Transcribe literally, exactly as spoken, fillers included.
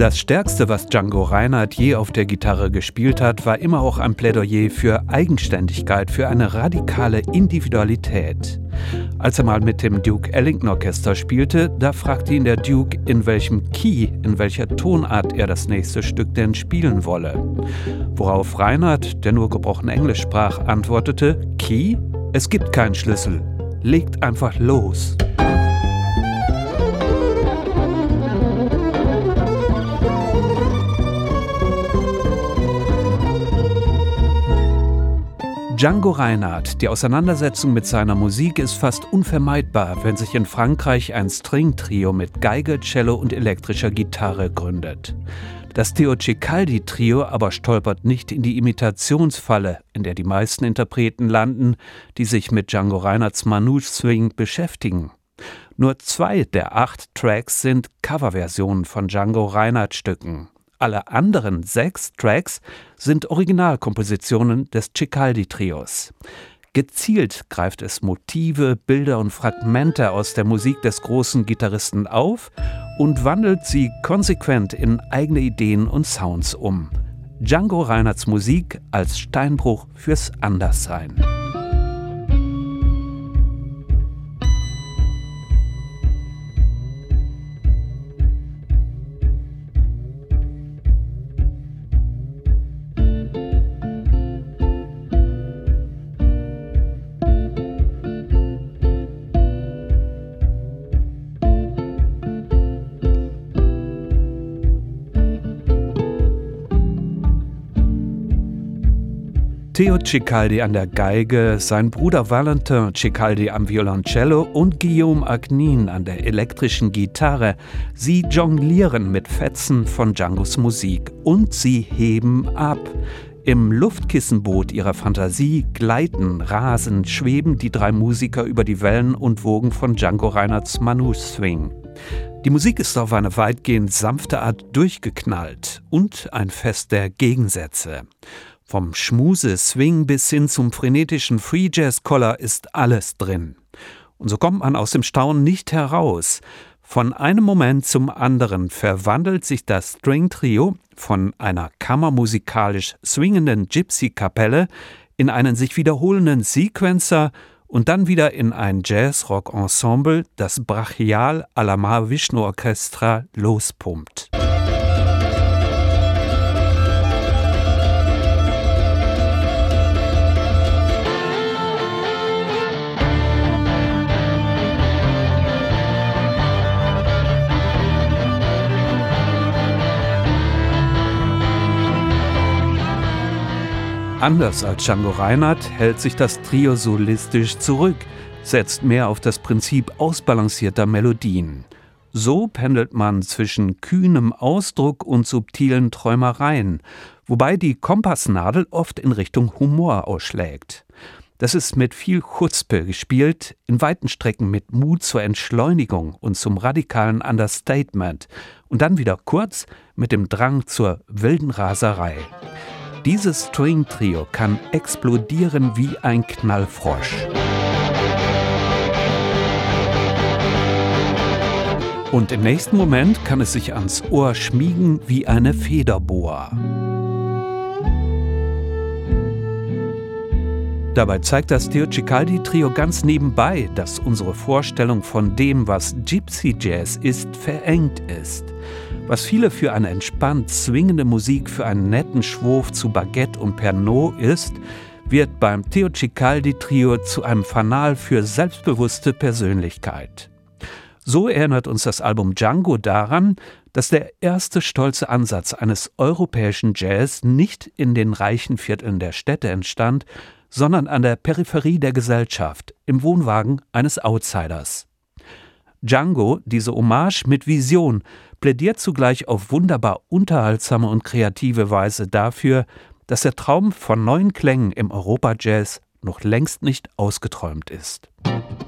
Das Stärkste, was Django Reinhardt je auf der Gitarre gespielt hat, war immer auch ein Plädoyer für Eigenständigkeit, für eine radikale Individualität. Als er mal mit dem Duke Ellington Orchester spielte, da fragte ihn der Duke, in welchem Key, in welcher Tonart er das nächste Stück denn spielen wolle. Worauf Reinhardt, der nur gebrochen Englisch sprach, antwortete: Key? Es gibt keinen Schlüssel. Legt einfach los. Django Reinhardt, die Auseinandersetzung mit seiner Musik ist fast unvermeidbar, wenn sich in Frankreich ein Stringtrio mit Geige, Cello und elektrischer Gitarre gründet. Das Theo Cicaldi-Trio aber stolpert nicht in die Imitationsfalle, in der die meisten Interpreten landen, die sich mit Django Reinhardts Manouche Swing beschäftigen. Nur zwei der acht Tracks sind Coverversionen von Django Reinhardt-Stücken. Alle anderen sechs Tracks sind Originalkompositionen des Cicaldi-Trios. Gezielt greift es Motive, Bilder und Fragmente aus der Musik des großen Gitarristen auf und wandelt sie konsequent in eigene Ideen und Sounds um. Django Reinhardts Musik als Steinbruch fürs Anderssein. Theo Cicaldi an der Geige, sein Bruder Valentin Cicaldi am Violoncello und Guillaume Agnin an der elektrischen Gitarre. Sie jonglieren mit Fetzen von Djangos Musik und sie heben ab. Im Luftkissenboot ihrer Fantasie gleiten, rasen, schweben die drei Musiker über die Wellen und Wogen von Django Reinhardts Manouche Swing. Die Musik ist auf eine weitgehend sanfte Art durchgeknallt und ein Fest der Gegensätze. Vom Schmuse-Swing bis hin zum frenetischen Free-Jazz-Koller ist alles drin. Und so kommt man aus dem Staunen nicht heraus. Von einem Moment zum anderen verwandelt sich das String-Trio von einer kammermusikalisch swingenden Gypsy-Kapelle in einen sich wiederholenden Sequencer und dann wieder in ein Jazz-Rock-Ensemble, das brachial à la Mahavishnu Orchestra lospumpt. Anders als Django Reinhardt hält sich das Trio solistisch zurück, setzt mehr auf das Prinzip ausbalancierter Melodien. So pendelt man zwischen kühnem Ausdruck und subtilen Träumereien, wobei die Kompassnadel oft in Richtung Humor ausschlägt. Das ist mit viel Chutzpe gespielt, in weiten Strecken mit Mut zur Entschleunigung und zum radikalen Understatement und dann wieder kurz mit dem Drang zur wilden Raserei. Dieses String-Trio kann explodieren wie ein Knallfrosch. Und im nächsten Moment kann es sich ans Ohr schmiegen wie eine Federboa. Dabei zeigt das Theo Cicaldi-Trio ganz nebenbei, dass unsere Vorstellung von dem, was Gypsy Jazz ist, verengt ist. Was viele für eine entspannt swingende Musik für einen netten Schwurf zu Baguette und Pernod ist, wird beim Theo Cicaldi-Trio zu einem Fanal für selbstbewusste Persönlichkeit. So erinnert uns das Album Django daran, dass der erste stolze Ansatz eines europäischen Jazz nicht in den reichen Vierteln der Städte entstand, sondern an der Peripherie der Gesellschaft, im Wohnwagen eines Outsiders. Django, diese Hommage mit Vision, plädiert zugleich auf wunderbar unterhaltsame und kreative Weise dafür, dass der Traum von neuen Klängen im Europa-Jazz noch längst nicht ausgeträumt ist.